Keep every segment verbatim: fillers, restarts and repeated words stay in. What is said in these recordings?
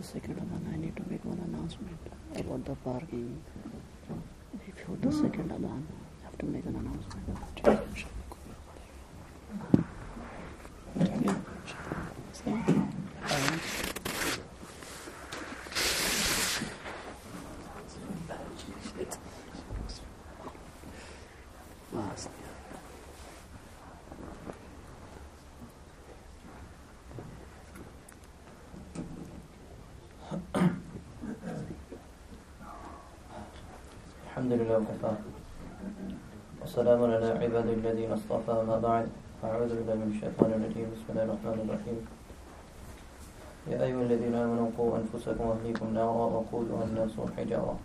second Adhan, I need to make one announcement about the parking. Before the second Adhan, I have to make an announcement. الحمد لله وكفى والسلام على عباد الذين اصطفى ما بعد أعوذ بالله من الشيطان الرجيم بسم الله الرحمن الرحيم يا أيها الذين آمنوا قوا أنفسكم وأهليكم نارا وقودها الناس والحجارة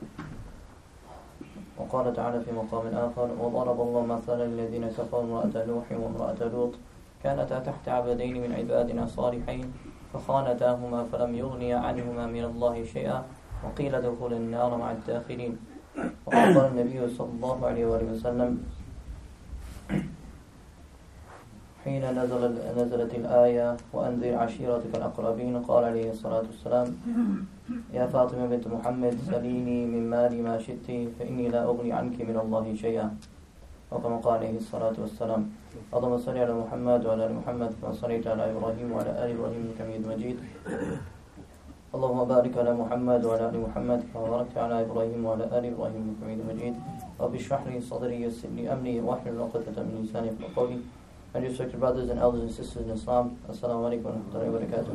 وقال تعالى في مقام آخر وضرب الله مثلا الذين كفروا امرأة نوح وامرأة لوط كانتا تحت عبدين من عبادنا صالحين فخانتاهما فلم يغنيا عنهما من الله شيئا وقيل ادخلا النار مع الداخلين. وقال النبي صلى الله عليه وآله وسلم حين نزل نزلت الآية وأنذر عشيرتك الأقربين قال عليه الصلاة والسلام يا فاطمة بنت محمد سليني من مالي ما شئت فإني لا أغني عنك من الله شيئا. وكما قال عليه الصلاة والسلام اللهم صل على محمد وعلى آل محمد كما صليت على إبراهيم وعلى آل إبراهيم إنك حميد مجيد. اللهم بارك على محمد وعلى آل محمد كما باركت على إبراهيم وعلى آل إبراهيم إنك حميد مجيد. رب اشرح لي صدري ويسر لي أمري واحلل عقدة من لساني يفقهوا قولي. My respected brothers and elders and sisters in Islam, Assalamu alaikum wa rahmatullahi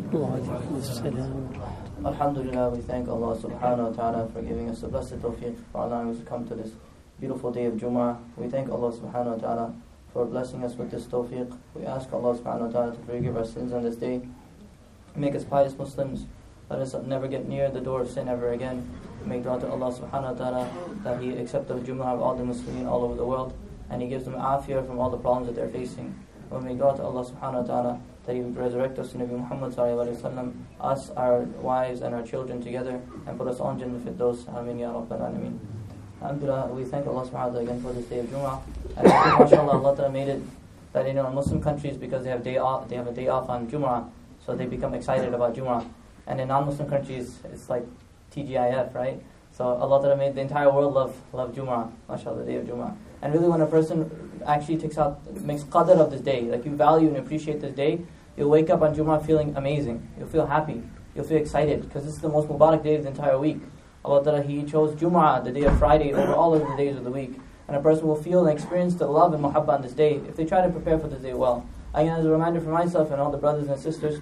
wa barakatuh. Alhamdulillah, we thank Allah subhanahu wa ta'ala for giving us the blessed tawfiq, for allowing us to come to this beautiful day of Jumu'ah. We thank Allah subhanahu wa ta'ala for blessing us with this tawfiq. We ask Allah subhanahu wa ta'ala to forgive our sins on this day, make us pious Muslims, let us never get near the door of sin ever again. Make dua to Allah subhanahu wa ta'ala that He accept the Jumu'ah of all the Muslims all over the world, and He gives them afiyah from all the problems that they're facing. We make dua to Allah subhanahu wa ta'ala that He would resurrect us to Nabi Muhammad sallallahu alayhi wa sallam, us, our wives and our children together, and put us on Jannah Firdaus. Ameen ya Rabbal Alameen. Alhamdulillah, we thank Allah subhanahu wa ta'ala again for this day of Jumu'ah. And I think mashallah Allah ta'ala made it that you know in Muslim countries, because they have day off, they have a day off on Jumu'ah, so they become excited about Jumu'ah. And in non-Muslim countries, it's like T G I F, right? So Allah ta'ala made the entire world love love Jumu'ah, mashallah, the day of Jumu'ah. And really when a person actually takes out, makes qadr of this day, like you value and appreciate this day, you'll wake up on Jumu'ah feeling amazing. You'll feel happy. You'll feel excited, because this is the most Mubarak day of the entire week. Allah ta'ala, He chose Jumu'ah, the day of Friday, over all of the days of the week. And a person will feel and experience the love and muhabbah on this day, if they try to prepare for this day well. Again, as a reminder for myself and all the brothers and sisters,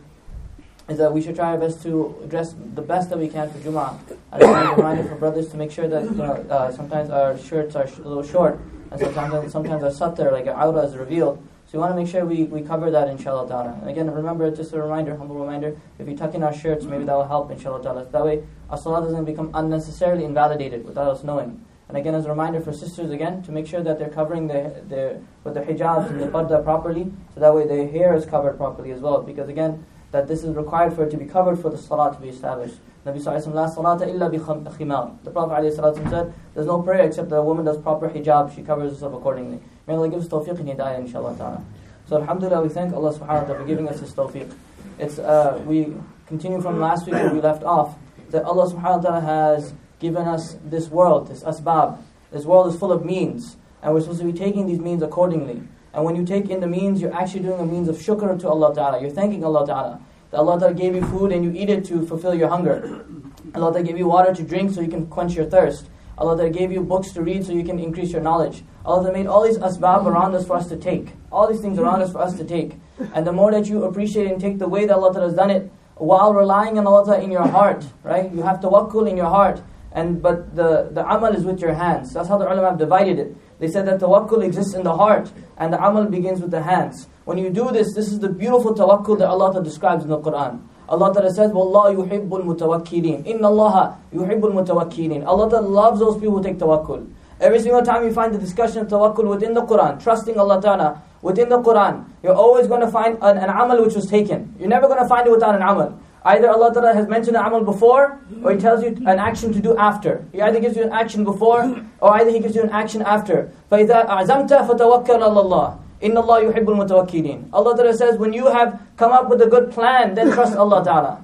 is that we should try our best to dress the best that we can for Jumu'ah. And a reminder for brothers to make sure that you know uh, sometimes our shirts are sh- a little short, and sometimes sometimes our satr, like our awrah, is revealed. So we want to make sure we, we cover that, inshallah ta'ala. And again, remember, just a reminder, humble reminder, if you tuck in our shirts, maybe that will help, inshallah ta'ala. That way, our salah doesn't become unnecessarily invalidated without us knowing. And again, as a reminder for sisters, again, to make sure that they're covering their, their with their hijabs and the parda properly, so that way their hair is covered properly as well. Because again, that this is required for it to be covered for the salah to be established. Nabi sallallahu alayhi wa sallam, la salata illa bi khimar. The Prophet alayhi salatu said, there's no prayer except that a woman does proper hijab, she covers herself accordingly. May Allah give us tawfiq and hidayah, inshallah ta'ala. So alhamdulillah, we thank Allah subhanahu wa ta'ala for giving us this tawfiq. It's, uh, we continue from last week where we left off, that Allah subhanahu wa ta'ala has given us this world, this asbab. This world is full of means, and we're supposed to be taking these means accordingly. And when you take in the means, you're actually doing a means of shukr to Allah ta'ala. You're thanking Allah ta'ala. That Allah ta'ala gave you food and you eat it to fulfill your hunger. Allah ta'ala gave you water to drink so you can quench your thirst. Allah ta'ala gave you books to read so you can increase your knowledge. Allah ta'ala made all these asbab around us for us to take. All these things around us for us to take. And the more that you appreciate and take the way that Allah ta'ala has done it, while relying on Allah ta'ala in your heart, right? You have tawakkul in your heart. And but the, the amal is with your hands. That's how the ulama have divided it. They said that tawakkul exists in the heart, and the amal begins with the hands. When you do this, this is the beautiful tawakkul that Allah Ta'ala describes in the Quran. Allah Ta'ala says, وَاللَّهُ يُحِبُّ الْمُتَوَكِّلِينَ إِنَّ اللَّهَ يُحِبُّ الْمُتَوَكِّلِينَ Allah Ta'ala loves those people who take tawakkul. Every single time you find the discussion of tawakkul within the Quran, trusting Allah Ta'ala within the Quran, you're always going to find an, an amal which was taken. You're never going to find it without an amal. Either Allah Ta'ala has mentioned an amal before, or He tells you an action to do after. He either gives you an action before, or either He gives you an action after. فَإِذَا أَعْزَمْتَ فَتَوَكَّلْ عَلَى اللَّهِ إِنَّ اللَّهَ يُحِبُّ الْمُتَوَكِّلِينَ Allah Ta'ala says, when you have come up with a good plan, then trust Allah Ta'ala.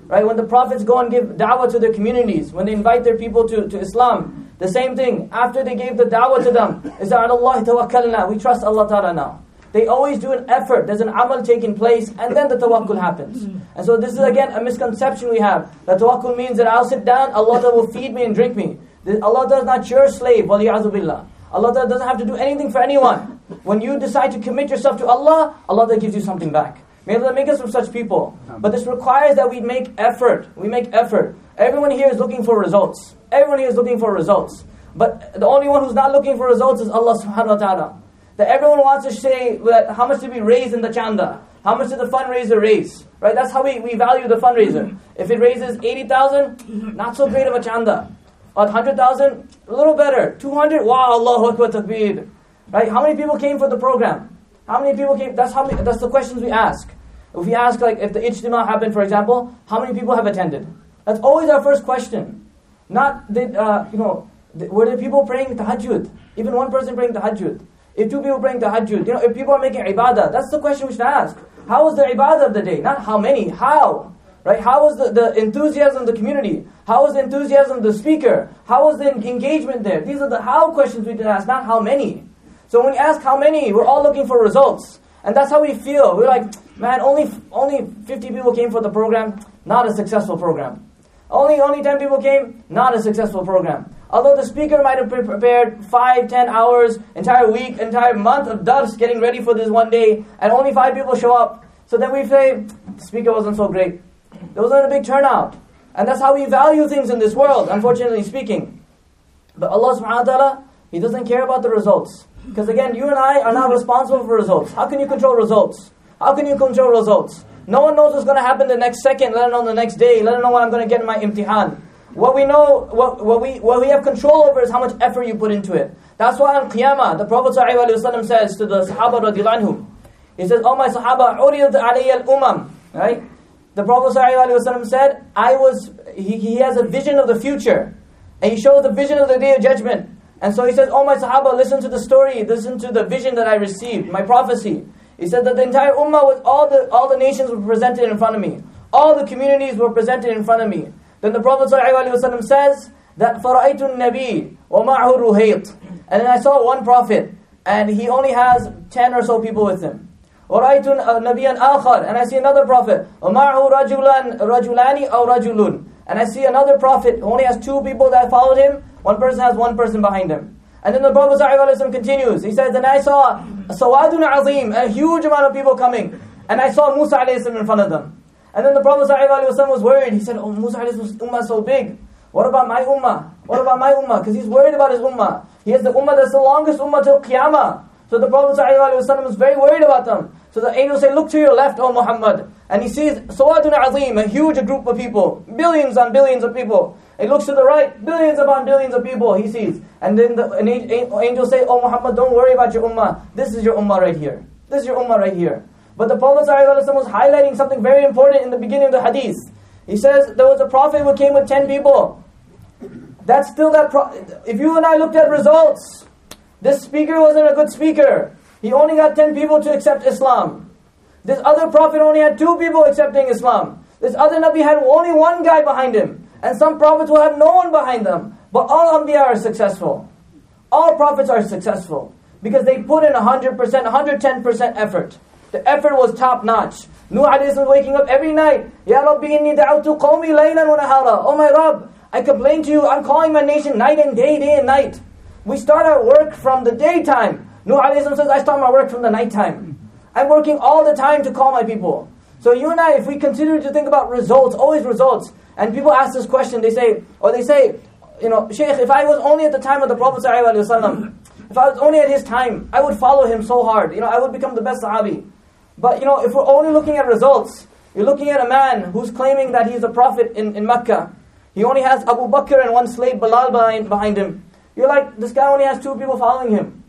Right? When the prophets go and give da'wah to their communities, when they invite their people to, to Islam, the same thing. After they gave the da'wah to them, is that Allah tawakkalna, we trust Allah Ta'ala now. They always do an effort. There's an amal taking place, and then the tawakkul happens. And so this is again a misconception we have. That tawakkul means that I'll sit down, Allah Ta'ala will feed me and drink me. Allah Ta'ala is not your slave, waliya'adhu billah. Allah Ta'ala doesn't have to do anything for anyone. When you decide to commit yourself to Allah, Allah Ta'ala gives you something back. May Allah make us from such people. But this requires that we make effort. We make effort. Everyone here is looking for results. Everyone here is looking for results. But the only one who's not looking for results is Allah subhanahu wa ta'ala. That everyone wants to say, that how much did we raise in the chanda? How much did the fundraiser raise? Right? That's how we, we value the fundraiser. If it raises eighty thousand, not so great of a chanda. Or one hundred thousand, a little better. two hundred, wow, Allahu Akbar Takbir. Right? How many people came for the program? How many people came? That's how many, that's the questions we ask. If we ask, like, if the ijtima happened, for example, how many people have attended? That's always our first question. Not, did, uh, you know, were there people praying tahajjud? Even one person praying tahajjud. If two people praying tahajjud, you know, if people are making ibadah, that's the question we should ask. How was the ibadah of the day? Not how many, how? Right? How was the, the enthusiasm of the community? How was the enthusiasm of the speaker? How was the engagement there? These are the how questions we should ask, not how many. So when we ask how many, we're all looking for results. And that's how we feel. We're like, man, only only fifty people came for the program, not a successful program. Only only ten people came, not a successful program. Although the speaker might have prepared five, ten hours, entire week, entire month of dars getting ready for this one day, and only five people show up. So then we say, the speaker wasn't so great. There wasn't a big turnout. And that's how we value things in this world, unfortunately speaking. But Allah subhanahu wa ta'ala, He doesn't care about the results. Because again, you and I are not responsible for results. How can you control results? How can you control results? No one knows what's going to happen the next second, let alone the next day, let alone what I'm going to get in my imtihan. What we know, what, what we what we have control over is how much effort you put into it. That's why on Qiyamah, the Prophet ﷺ says to the Sahaba radiallahu anhum, he says, "Oh my Sahaba, uridat alayya al-umam." Right? The Prophet ﷺ said, I was, he, he has a vision of the future. And he shows the vision of the Day of Judgment. And so he says, "Oh my Sahaba, listen to the story, listen to the vision that I received, my prophecy." He said that the entire ummah, was all the all the nations were presented in front of me. All the communities were presented in front of me. Then the Prophet ﷺ says that فَرَأَيْتُ النَّبِيِّ وَمَعْهُ رُهَيْطٌ. And then I saw one prophet, and he only has ten or so people with him. وَرَأَيْتُ نَبِيًّا آخَرَ. And I see another prophet, وَمَعْهُ رَجُلًا رَجُلَانِ أَوْ رَجُلٌ. And I see another prophet who only has two people that followed him. One person has one person behind him. And then the Prophet ﷺ continues. He says, and I saw a sawadun azim, a huge amount of people coming. And I saw Musa alayhi salam in front of them. And then the Prophet ﷺ was worried. He said, oh, Musa alayhi ummah is so big. What about my ummah? What about my ummah? Because he's worried about his ummah. He has the ummah that's the longest ummah till Qiyamah. So the Prophet ﷺ was very worried about them. So the angel said, look to your left, O Muhammad. And he sees sawadun azim, a huge group of people. Billions on billions of people. He looks to the right, billions upon billions of people he sees. And then the an angel say, oh Muhammad, don't worry about your ummah. This is your ummah right here. This is your ummah right here. But the Prophet ﷺ was highlighting something very important in the beginning of the hadith. He says, there was a prophet who came with ten people. That's still that, pro- if you and I looked at results, this speaker wasn't a good speaker. He only got ten people to accept Islam. This other prophet only had two people accepting Islam. This other Nabi had only one guy behind him. And some prophets will have no one behind them. But all Anbiya are successful. All prophets are successful. Because they put in one hundred percent, one hundred ten percent effort. The effort was top notch. Nuh alayhi was waking up every night. Ya Rabbi inni da'awtu qawmi laylan wa nahara. Oh my Rabb, I complain to you, I'm calling my nation night and day, day and night. We start our work from the daytime. Nuh alayhi says, I start my work from the nighttime. I'm working all the time to call my people. So you and I, if we continue to think about results, always results, and people ask this question, they say, or they say, you know, Shaykh, if I was only at the time of the Prophet ﷺ, if I was only at his time, I would follow him so hard. You know, I would become the best Sahabi. But, you know, if we're only looking at results, you're looking at a man who's claiming that he's a prophet in, in Mecca. He only has Abu Bakr and one slave, Bilal, behind, behind him. You're like, this guy only has two people following him.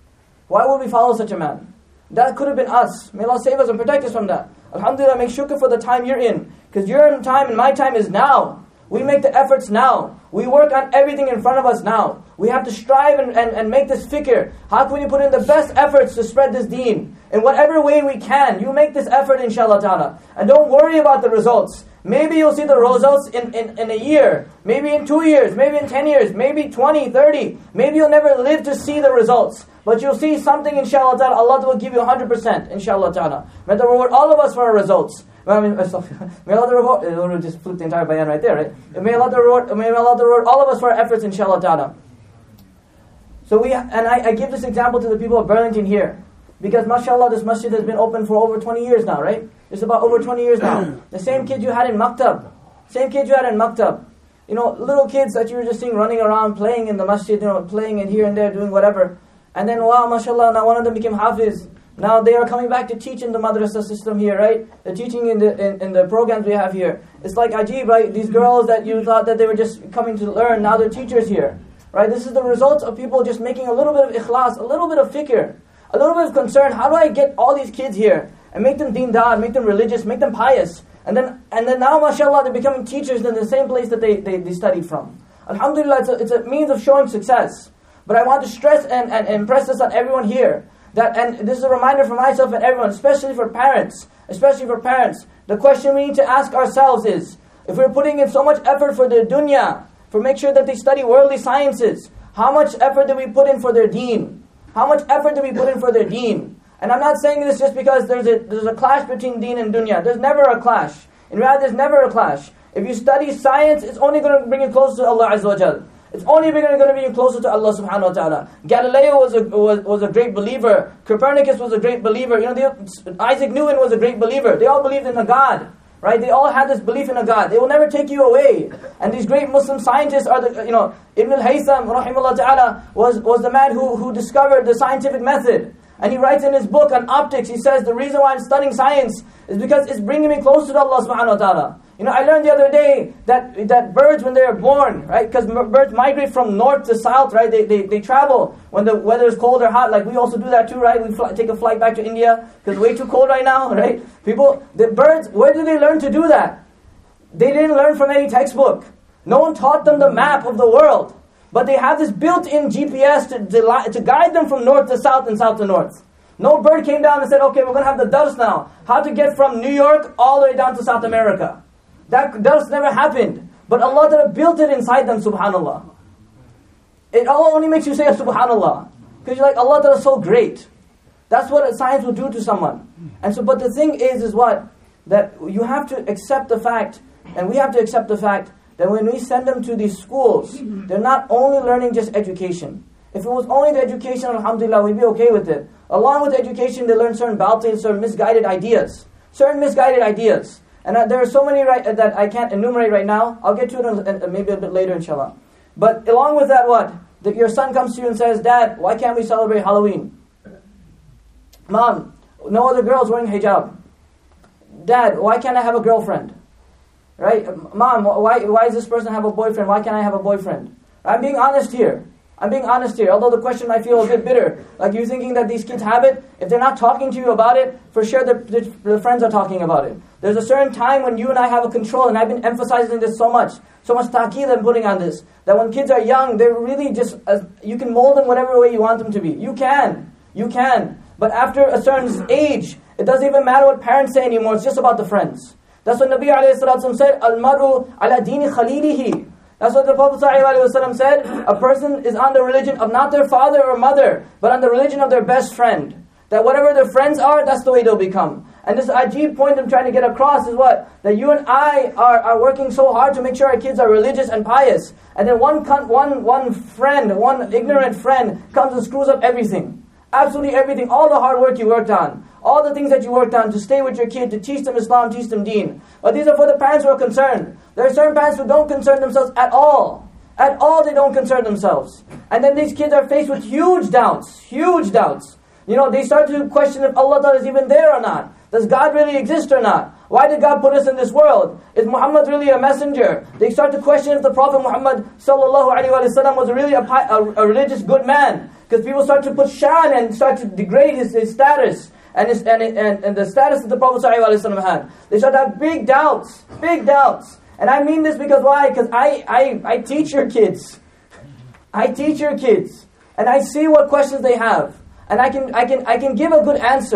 Why would we follow such a man? That could have been us. May Allah save us and protect us from that. Alhamdulillah, make shukr for the time you're in. Because your time and my time is now. We make the efforts now. We work on everything in front of us now. We have to strive and, and, and make this fikr. How can we put in the best efforts to spread this deen? In whatever way we can. You make this effort, inshallah ta'ala. And don't worry about the results. Maybe you'll see the results in, in, in a year, maybe in two years, maybe in ten years, maybe twenty, thirty. Maybe you'll never live to see the results. But you'll see something, inshallah ta'ala. Allah will give you one hundred percent, inshallah ta'ala. May Allah reward all of us for our results. I mean, may Allah reward, we'll just flip the entire bayan right there, right? May Allah reward, may Allah reward all of us for our efforts, inshallah ta'ala. So we, and I, I give this example to the people of Burlington here. Because mashallah, this masjid has been open for over twenty years now, right? It's about over twenty years now. The same kid you had in Maktab. Same kid you had in Maktab. You know, little kids that you were just seeing running around, playing in the masjid, you know, playing in here and there, doing whatever. And then, wow, mashallah, now one of them became Hafiz. Now they are coming back to teach in the madrasa system here, right? They're teaching in the in, in the programs we have here. It's like ajib, right? These girls that you thought that they were just coming to learn, now they're teachers here. Right? This is the result of people just making a little bit of ikhlas, a little bit of fikr, a little bit of concern. How do I get all these kids here and make them deendar, make them religious, make them pious? And then and then now, mashallah, they're becoming teachers in the same place that they, they, they studied from. Alhamdulillah, it's a, it's a means of showing success. But I want to stress and, and, and impress this on everyone here. That, and this is a reminder for myself and everyone, especially for parents, especially for parents. The question we need to ask ourselves is, if we're putting in so much effort for their dunya, for make sure that they study worldly sciences, how much effort do we put in for their deen? How much effort do we put in for their deen? And I'm not saying this just because there's a there's a clash between deen and dunya. There's never a clash. In reality, there's never a clash. If you study science, it's only going to bring you closer to Allah Azza wa Jal. It's only going to bring you closer to Allah subhanahu wa ta'ala. Galileo was a, was, was a great believer. Copernicus was a great believer. You know, they, Isaac Newton was a great believer. They all believed in a God. Right? They all had this belief in a God. They will never take you away. And these great Muslim scientists are the, you know, Ibn al-Haytham, rahimahullah ta'ala, was, was the man who, who discovered the scientific method. And he writes in his book on optics, he says, the reason why I'm studying science is because it's bringing me closer to Allah subhanahu wa ta'ala. You know, I learned the other day that that birds, when they are born, right, because m- birds migrate from north to south, right, they, they they travel when the weather is cold or hot, like we also do that too, right, we fly, take a flight back to India, because it's way too cold right now, right, people, the birds, where did they learn to do that? They didn't learn from any textbook. No one taught them the map of the world, but they have this built-in G P S to, to, to guide them from north to south and south to north. No bird came down and said, okay, we're going to have the dars now, how to get from New York all the way down to South America. That does never happened. But Allah Ta'ala built it inside them, subhanAllah. It all only makes you say subhanAllah. Because you're like, Allah Ta'ala is so great. That's what science will do to someone. And so, but the thing is, is what? That you have to accept the fact, and we have to accept the fact, that when we send them to these schools, they're not only learning just education. If it was only the education, alhamdulillah, we'd be okay with it. Along with education, they learn certain batil, certain misguided ideas. Certain misguided ideas. And uh, there are so many right, uh, that I can't enumerate right now. I'll get to it in, uh, maybe a bit later, inshallah. But along with that, what? That your son comes to you and says, Dad, why can't we celebrate Halloween? Mom, no other girls wearing hijab. Dad, why can't I have a girlfriend? Right? Mom, why, why does this person have a boyfriend? Why can't I have a boyfriend? I'm being honest here. I'm being honest here, although the question might feel a bit bitter. Like you're thinking that these kids have it. If they're not talking to you about it, for sure the, the, the friends are talking about it. There's a certain time when you and I have a control, and I've been emphasizing this so much. So much taqeed I'm putting on this. That when kids are young, they're really just, uh, you can mold them whatever way you want them to be. You can. You can. But after a certain age, it doesn't even matter what parents say anymore. It's just about the friends. That's what Nabi alayhi salatu said, Al-maru ala dini khalilihi. That's what the Prophet ﷺ said, a person is on the religion of not their father or mother, but on the religion of their best friend. That whatever their friends are, that's the way they'll become. And this ajib point I'm trying to get across is what? That you and I are, are working so hard to make sure our kids are religious and pious. And then one, one, one friend, one ignorant friend comes and screws up everything. Absolutely everything, all the hard work you worked on. All the things that you worked on to stay with your kid, to teach them Islam, teach them deen. But these are for the parents who are concerned. There are certain parents who don't concern themselves at all. At all they don't concern themselves. And then these kids are faced with huge doubts. Huge doubts. You know, they start to question if Allah Ta'ala is even there or not. Does God really exist or not? Why did God put us in this world? Is Muhammad really a messenger? They start to question if the Prophet Muhammad sallallahu alaihi wasallam was really a, a, a religious good man. Because people start to put shan and start to degrade his, his status. And, his, and, and, and the status that the Prophet ﷺ had. They start to have big doubts. Big doubts. And I mean this because why? Because I, I, I teach your kids. I teach your kids. And I see what questions they have. And I can I can I can give a good answer.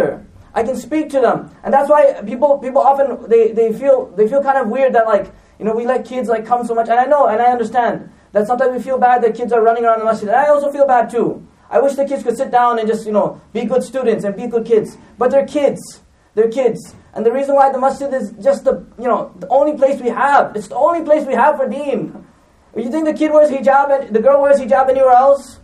I can speak to them. And that's why people people often, they, they feel they feel kind of weird that like, you know, we let kids like come so much. And I know, and I understand that sometimes we feel bad that kids are running around the masjid. And I also feel bad too. I wish the kids could sit down and just, you know, be good students and be good kids. But they're kids. They're kids. And the reason why the masjid is just the, you know, the only place we have. It's the only place we have for deen. You think the kid wears hijab and the girl wears hijab anywhere else?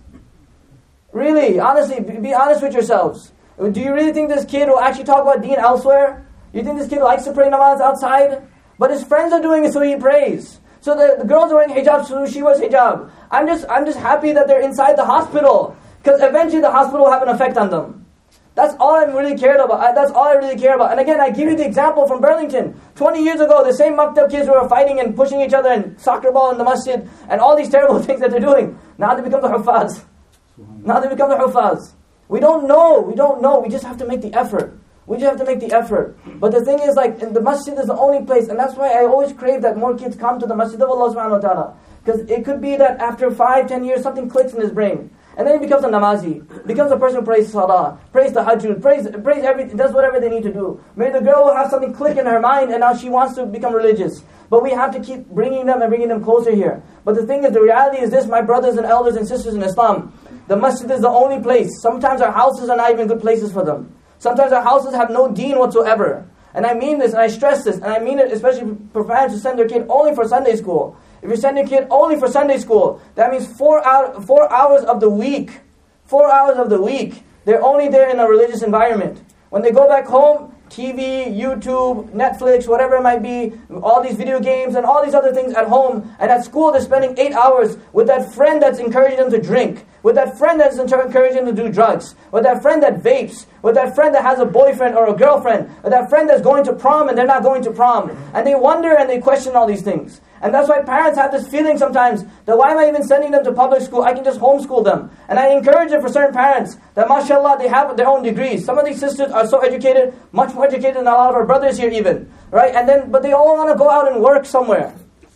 Really, honestly, be, be honest with yourselves. Do you really think this kid will actually talk about deen elsewhere? You think this kid likes to pray namaz outside? But his friends are doing it, so he prays. So the, the girls are wearing hijab, so she wears hijab. I'm just, I'm just happy that they're inside the hospital. Because eventually the hospital will have an effect on them. That's all I'm really cared about. That's all I really care about. And again, I give you the example from Burlington. twenty years ago, the same maktab kids who were fighting and pushing each other and soccer ball in the masjid and all these terrible things that they're doing. Now they become the huffaz. Now they become the huffaz. We don't know. We don't know. We just have to make the effort. We just have to make the effort. But the thing is, like, the masjid is the only place. And that's why I always crave that more kids come to the masjid of Allah subhanahu wa ta'ala. Because it could be that after five, ten years, something clicks in his brain. And then he becomes a namazi, becomes a person who prays salah, prays the hajjud, prays, prays everything, does whatever they need to do. Maybe the girl will have something click in her mind and now she wants to become religious. But we have to keep bringing them and bringing them closer here. But the thing is, the reality is this, my brothers and elders and sisters in Islam, the masjid is the only place. Sometimes our houses are not even good places for them. Sometimes our houses have no deen whatsoever. And I mean this, and I stress this, and I mean it especially for parents who send their kid only for Sunday school. If you send your kid only for Sunday school, that means four, hour, four hours of the week, four hours of the week, they're only there in a religious environment. When they go back home, T V, YouTube, Netflix, whatever it might be, all these video games and all these other things at home. And at school, they're spending eight hours with that friend that's encouraging them to drink, with that friend that's encouraging them to do drugs, with that friend that vapes, with that friend that has a boyfriend or a girlfriend, with that friend that's going to prom and they're not going to prom. And they wonder and they question all these things. And that's why parents have this feeling sometimes that why am I even sending them to public school? I can just homeschool them. And I encourage it for certain parents that mashallah they have their own degrees. Some of these sisters are so educated, much more educated than a lot of our brothers here even. Right? And then but they all want to go out and work somewhere.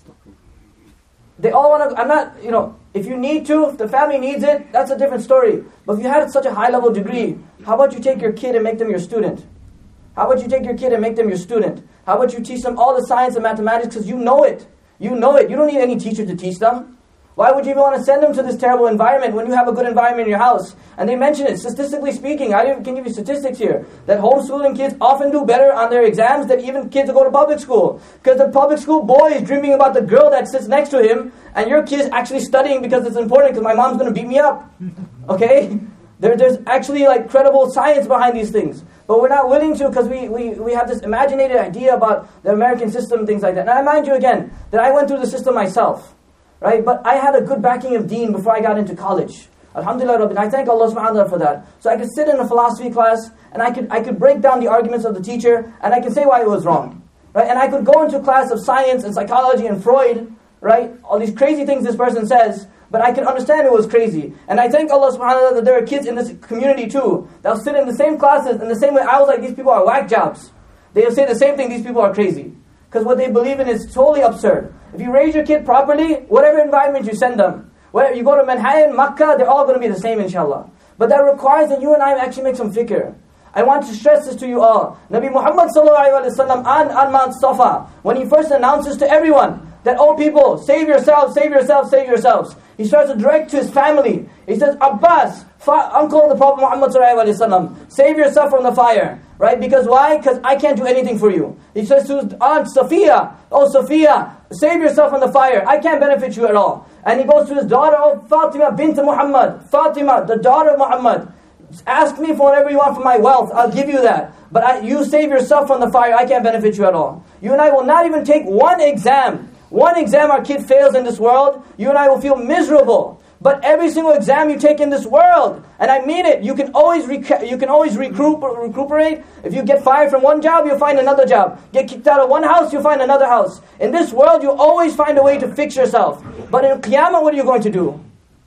They all want to, I'm not, you know, if you need to, if the family needs it, that's a different story. But if you had such a high level degree, how about you take your kid and make them your student? How about you take your kid and make them your student? How about you teach them all the science and mathematics because you know it. You know it. You don't need any teacher to teach them. Why would you even want to send them to this terrible environment when you have a good environment in your house? And they mention it, statistically speaking, I can give you statistics here, that homeschooling kids often do better on their exams than even kids who go to public school. Because the public school boy is dreaming about the girl that sits next to him, and your kid's actually studying because it's important, because my mom's going to beat me up. Okay? There, there's actually like credible science behind these things. But we're not willing to because we, we, we have this imaginated idea about the American system and things like that. And I remind you again that I went through the system myself. Right? But I had a good backing of deen before I got into college. Alhamdulillah Rabbil. I thank Allah subhanahu wa ta'ala for that. So I could sit in a philosophy class and I could I could break down the arguments of the teacher and I could say why it was wrong. Right? And I could go into class of science and psychology and Freud, right? All these crazy things this person says, but I could understand it was crazy. And I thank Allah subhanahu wa ta'ala that there are kids in this community too that'll sit in the same classes in the same way. I was like, these people are whack jobs. They'll say the same thing, these people are crazy. Because what they believe in is totally absurd. If you raise your kid properly, whatever environment you send them, whether you go to Manhattan, Makkah, they're all going to be the same inshallah. But that requires that you and I actually make some fikr. I want to stress this to you all. Nabi Muhammad sallallahu alaihi wasallam on, on Mount Safa, when he first announces to everyone that, oh people, save yourselves, save yourselves, save yourselves. He starts to direct to his family. He says, Abbas, fa- uncle of the Prophet Muhammad sallallahu alaihi wasallam, save yourself from the fire. Right? Because why? Because I can't do anything for you. He says to his aunt Safiya, oh Safiya, save yourself from the fire. I can't benefit you at all. And he goes to his daughter, oh Fatima bint Muhammad, Fatima, the daughter of Muhammad. Ask me for whatever you want for my wealth. I'll give you that. But I, you save yourself from the fire. I can't benefit you at all. You and I will not even take one exam. One exam our kid fails in this world, you and I will feel miserable. But every single exam you take in this world, and I mean it, you can always rec- you can always recoup- recuperate. If you get fired from one job, you'll find another job. Get kicked out of one house, you'll find another house. In this world, you always find a way to fix yourself. But in Qiyamah, what are you going to do?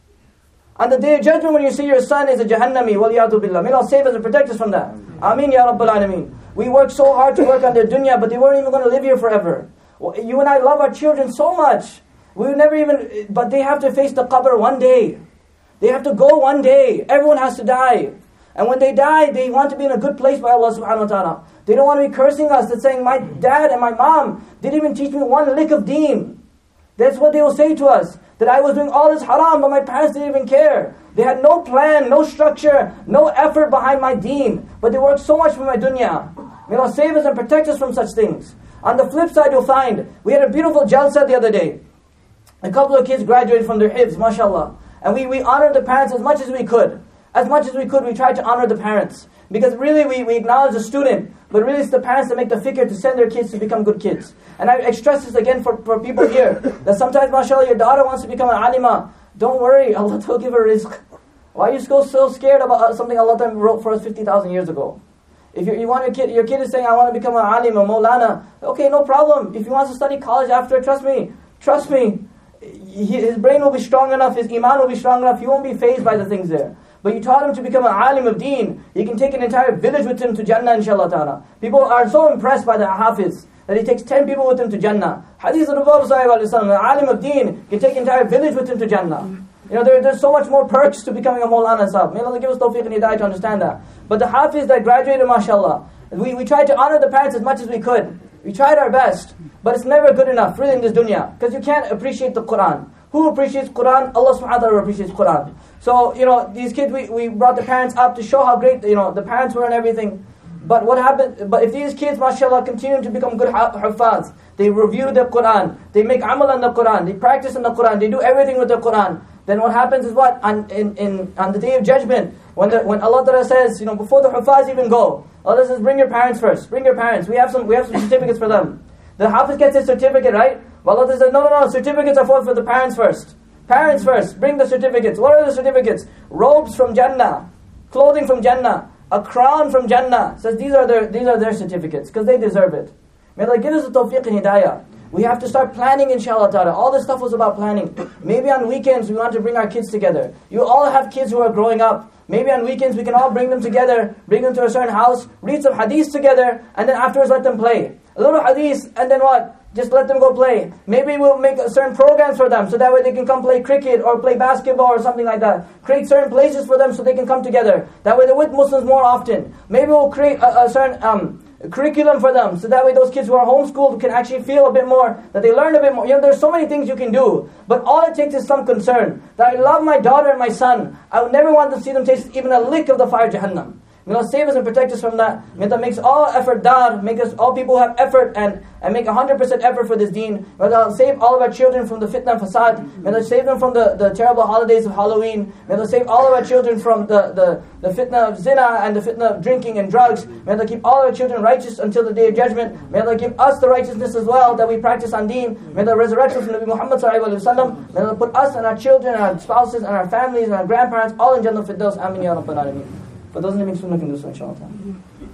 On the Day of Judgment, when you see your son is a Jahannami, waliyadu billah. May Allah save us and protect us from that. Ameen ya Rabbal Alameen. We work so hard to work on their dunya, but they weren't even going to live here forever. You and I love our children so much. We would never even, but they have to face the qabr one day. They have to go one day. Everyone has to die. And when they die, they want to be in a good place by Allah subhanahu wa ta'ala. They don't want to be cursing us and saying, my dad and my mom didn't even teach me one lick of deen. That's what they will say to us. That I was doing all this haram, but my parents didn't even care. They had no plan, no structure, no effort behind my deen. But they worked so much for my dunya. May Allah save us and protect us from such things. On the flip side, you'll find, we had a beautiful jalsa the other day. A couple of kids graduated from their hifz, mashallah. And we, we honored the parents as much as we could. As much as we could, we tried to honor the parents. Because really, we, we acknowledge the student, but really it's the parents that make the fikr to send their kids to become good kids. And I, I stress this again for, for people here, that sometimes, mashallah, your daughter wants to become an alima. Don't worry, Allah will give her rizq. Why are you so, so scared about something Allah wrote for us fifty thousand years ago? If you, you want your kid, your kid is saying, I want to become an alim, a maulana. Okay, no problem. If he wants to study college after, trust me, trust me, he, his brain will be strong enough, his iman will be strong enough, he won't be fazed by the things there. But you taught him to become an alim of deen. You can take an entire village with him to Jannah, inshallah ta'ala. People are so impressed by the hafiz that he takes ten people with him to Jannah. Hadith of the Prophet ﷺ, an alim of deen can take an entire village with him to Jannah. You know, there, there's so much more perks to becoming a Maulana Sahib. May Allah give us tawfiq and hidayah to understand that. But the hafiz that graduated, mashallah, we, we tried to honor the parents as much as we could. We tried our best. But it's never good enough, really, in this dunya. Because you can't appreciate the Quran. Who appreciates Quran? Allah subhanahu wa ta'ala appreciates Quran. So, you know, these kids, we, we brought the parents up to show how great, you know, the parents were and everything. But what happened, but if these kids, mashallah, continue to become good huffaz, they review the Quran, they make amal on the Quran, they practice on the Quran, they do everything with the Quran, then what happens is what? On, in, in, on the day of judgment, when, the, when Allah Ta'ala says, you know, before the huffaz even go, Allah says, bring your parents first, bring your parents, we have some, we have some certificates for them. The hafiz gets his certificate, right? But Allah says, no, no, no, certificates are for, for the parents first. Parents first, bring the certificates. What are the certificates? Robes from Jannah, clothing from Jannah, a crown from Jannah. Says these are their these are their certificates because they deserve it. May Allah give us the tawfiq and hidayah. We have to start planning, inshallah ta'ala. All this stuff was about planning. Maybe on weekends we want to bring our kids together. You all have kids who are growing up. Maybe on weekends we can all bring them together, bring them to a certain house, read some hadiths together, and then afterwards let them play. A little hadith, and then what? Just let them go play. Maybe we'll make certain programs for them so that way they can come play cricket or play basketball or something like that. Create certain places for them so they can come together. That way they're with Muslims more often. Maybe we'll create a, a certain um, curriculum for them so that way those kids who are homeschooled can actually feel a bit more, that they learn a bit more. You know, there's so many things you can do. But all it takes is some concern. That I love my daughter and my son. I would never want to see them taste even a lick of the fire Jahannam. May Allah save us and protect us from that. May Allah makes all effort dar, make us all people who have effort and, and make one hundred percent effort for this deen. May Allah save all of our children from the fitna and fasad. May Allah save them from the, the terrible holidays of Halloween. May Allah save all of our children from the, the, the fitna of zina and the fitna of drinking and drugs. May Allah keep all our children righteous until the day of judgment. May Allah give us the righteousness as well that we practice on deen. May Allah resurrect us from Nabi Muhammad sallallahu alaihi wasallam. May Allah put us and our children and our spouses and our families and our grandparents all in Jannah Firdaus. Amin ya Rabbal Alameen. For those in the meantime, we can do so, inshallah.